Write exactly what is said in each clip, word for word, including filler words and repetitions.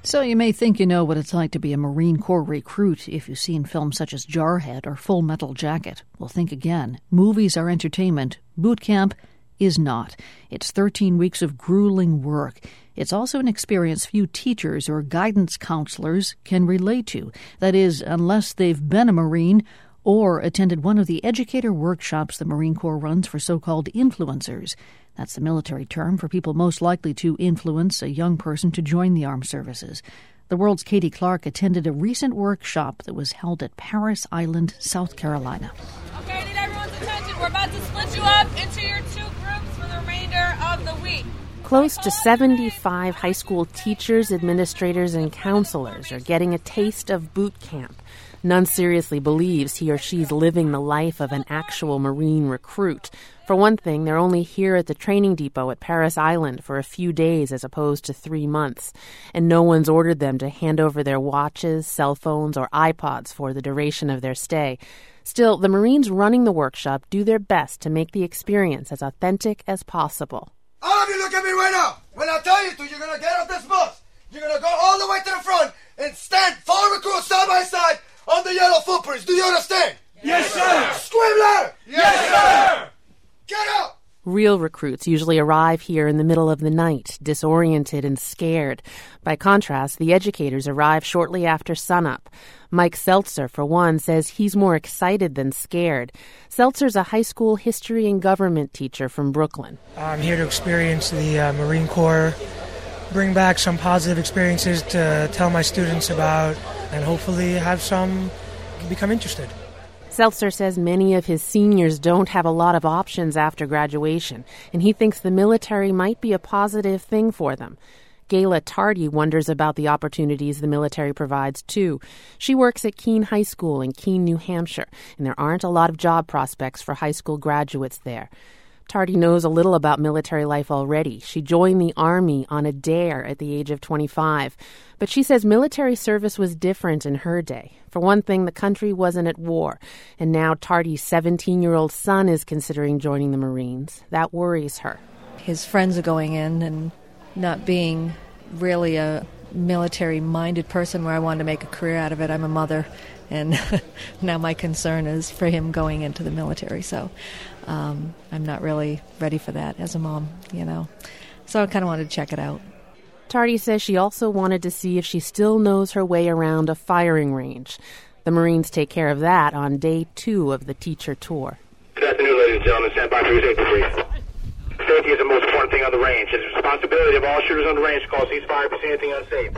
So you may think you know what it's like to be a Marine Corps recruit if you've seen films such as Jarhead or Full Metal Jacket. Well, think again. Movies are entertainment. Boot camp is not. It's thirteen weeks of grueling work. It's also an experience few teachers or guidance counselors can relate to. That is, unless they've been a Marine or attended one of the educator workshops the Marine Corps runs for so-called influencers. That's the military term for people most likely to influence a young person to join the armed services. The World's Katie Clark attended a recent workshop that was held at Parris Island, South Carolina. Okay, I need everyone's attention. We're about to split you up into your two groups for the remainder of the week. Close to seventy-five high school teachers, administrators, and counselors are getting a taste of boot camp. None seriously believes he or she's living the life of an actual Marine recruit. For one thing, they're only here at the training depot at Parris Island for a few days as opposed to three months. And no one's ordered them to hand over their watches, cell phones, or iPods for the duration of their stay. Still, the Marines running the workshop do their best to make the experience as authentic as possible. All of you look at me right now. When I tell you to, you're going to get off this bus. You're going to go all the way to the front and stand four recruits side by side on the yellow footprints. Do you understand? Yes, sir. Scream louder. Yes, sir. Get up. Real recruits usually arrive here in the middle of the night, disoriented and scared. By contrast, the educators arrive shortly after sunup. Mike Seltzer, for one, says he's more excited than scared. Seltzer's a high school history and government teacher from Brooklyn. I'm here to experience the uh, Marine Corps, bring back some positive experiences to tell my students about, and hopefully have some become interested. Seltzer says many of his seniors don't have a lot of options after graduation, and he thinks the military might be a positive thing for them. Gayla Tardy wonders about the opportunities the military provides, too. She works at Keene High School in Keene, New Hampshire, and there aren't a lot of job prospects for high school graduates there. Tardy knows a little about military life already. She joined the Army on a dare at the age of twenty-five. But she says military service was different in her day. For one thing, the country wasn't at war. And now Tardy's seventeen-year-old son is considering joining the Marines. That worries her. His friends are going in, and not being really a military-minded person where I wanted to make a career out of it. I'm a mother, and now my concern is for him going into the military. So um, I'm not really ready for that as a mom, you know. So I kind of wanted to check it out. Tardy says she also wanted to see if she still knows her way around a firing range. The Marines take care of that on day two of the teacher tour. Good afternoon, ladies and gentlemen. Stand by for your safety, please. Safety is the most important thing on the range. It's the responsibility of all shooters on the range to call ceasefire if you see anything unsafe.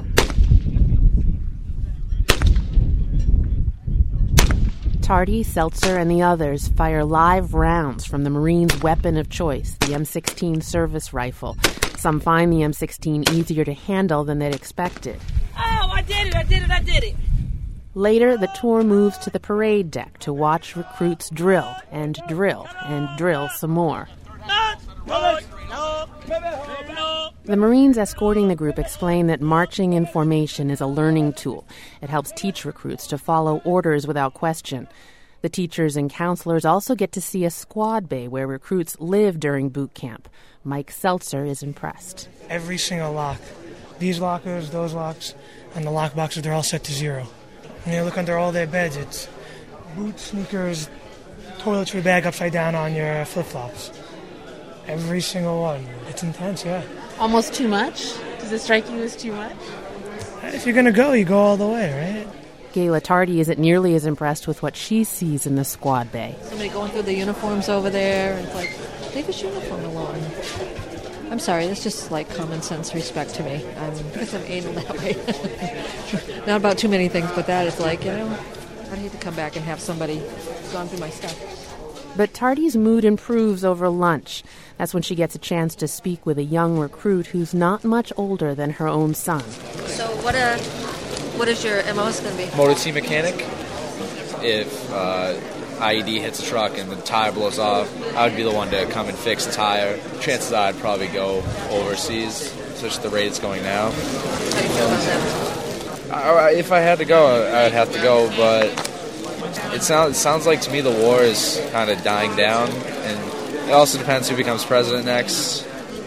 Tardy, Seltzer, and the others fire live rounds from the Marines' weapon of choice, the M sixteen service rifle. Some find the M sixteen easier to handle than they'd expected. Oh, I did it, I did it, I did it. Later, the tour moves to the parade deck to watch recruits drill and drill and drill some more. The Marines escorting the group explain that marching in formation is a learning tool. It helps teach recruits to follow orders without question. The teachers and counselors also get to see a squad bay where recruits live during boot camp. Mike Seltzer is impressed. Every single lock, these lockers, those locks, and the lock boxes, they're all set to zero. And you look under all their beds, it's boots, sneakers, toiletry bag upside down on your flip-flops. Every single one. It's intense, yeah. Almost too much? Does it strike you as too much? If you're going to go, you go all the way, right? Gayla Tardy isn't nearly as impressed with what she sees in the squad bay. Somebody going through the uniforms over there, and it's like, leave his uniform alone. I'm sorry, that's just like common sense respect to me. I'm, because I'm anal that way. Not about too many things, but that is like, you know, I'd hate to come back and have somebody gone through my stuff. But Tardy's mood improves over lunch. That's when she gets a chance to speak with a young recruit who's not much older than her own son. So what uh, what is your M O going to be? Motor T mechanic. If uh, I E D hits a truck and the tire blows off, I would be the one to come and fix the tire. Chances are I'd probably go overseas, such as the rate it's going now. How do you feel about that? I, if I had to go, I'd have to go, but it sounds, it sounds like to me the war is kind of dying down, and it also depends who becomes president next.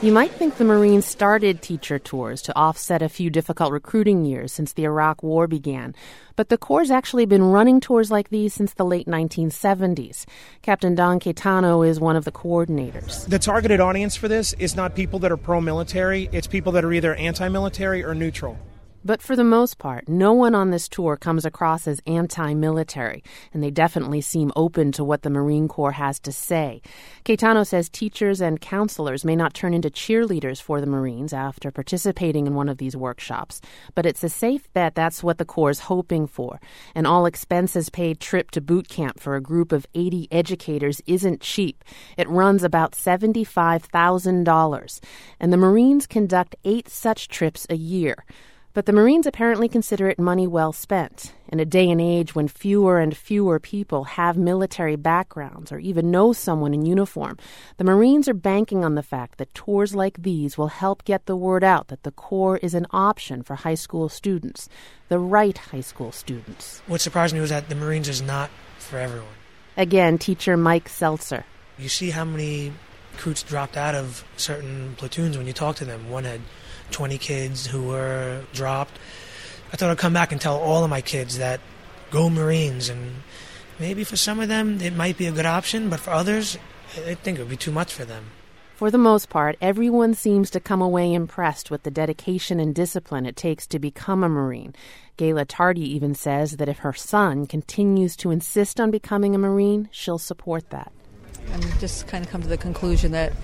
You might think the Marines started teacher tours to offset a few difficult recruiting years since the Iraq War began, but the Corps' actually been running tours like these since the late nineteen seventies. Captain Don Caetano is one of the coordinators. The targeted audience for this is not people that are pro-military, it's people that are either anti-military or neutral. But for the most part, no one on this tour comes across as anti-military, and they definitely seem open to what the Marine Corps has to say. Caetano says teachers and counselors may not turn into cheerleaders for the Marines after participating in one of these workshops, but it's a safe bet that's what the Corps is hoping for. An all-expenses-paid trip to boot camp for a group of eighty educators isn't cheap. It runs about seventy-five thousand dollars, and the Marines conduct eight such trips a year. But the Marines apparently consider it money well spent. In a day and age when fewer and fewer people have military backgrounds or even know someone in uniform, the Marines are banking on the fact that tours like these will help get the word out that the Corps is an option for high school students, the right high school students. What surprised me was that the Marines is not for everyone. Again, teacher Mike Seltzer. You see how many recruits dropped out of certain platoons when you talk to them. One had twenty kids who were dropped. I thought I'd come back and tell all of my kids that go Marines, and maybe for some of them it might be a good option, but for others I think it would be too much for them. For the most part, everyone seems to come away impressed with the dedication and discipline it takes to become a Marine. Gayla Tardy even says that if her son continues to insist on becoming a Marine, she'll support that. I've just kind of come to the conclusion that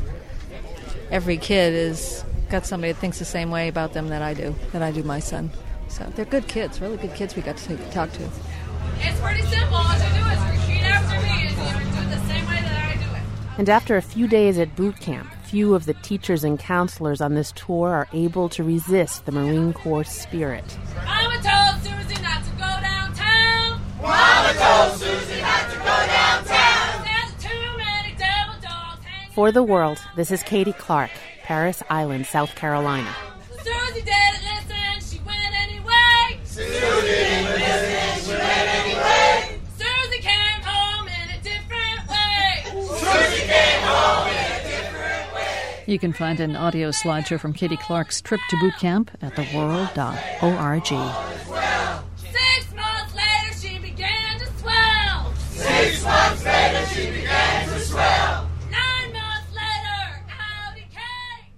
every kid is got somebody that thinks the same way about them that I do, that I do my son. So they're good kids, really good kids we got to talk to. It's pretty simple. All you do is repeat after me and you do it the same way that I do it. And after a few days at boot camp, few of the teachers and counselors on this tour are able to resist the Marine Corps spirit. Mama told Susie not to go downtown. Mama told Susie not to go downtown. There's too many devil dogs hanging. For the World, this is Katie Clark, Parris Island, South Carolina. Susie didn't listen, she went anyway. Susie didn't listen, she went anyway. Susie came home in a different way. Susie came home in a different way. You can find an audio slideshow from Katie Clark's trip to boot camp at the world dot org. Six months later, she began to swell. Six months later, she began to swell.